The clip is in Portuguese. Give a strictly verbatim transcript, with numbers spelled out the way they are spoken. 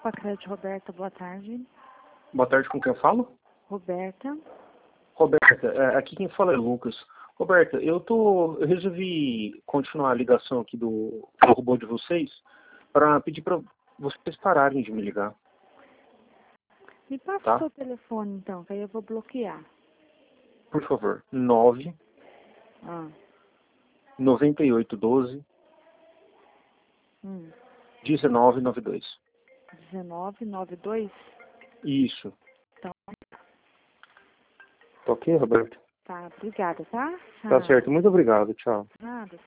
Pacred, Roberta, boa tarde. Boa tarde, com quem eu falo? Roberta. Roberta, é, aqui quem fala é Lucas. Roberta, eu tô, eu resolvi continuar a ligação aqui do, do robô de vocês para pedir para vocês pararem de me ligar. Me passa Tá? o seu telefone então, que aí eu vou bloquear. Por favor, nove Ah. noventa e oito doze Hum. dezenove noventa e dois. dezenove noventa e dois? Isso. Então, Tá ok, Roberto? tá, obrigada, tá? Tá Tchau. certo, muito obrigado, tchau. Nada.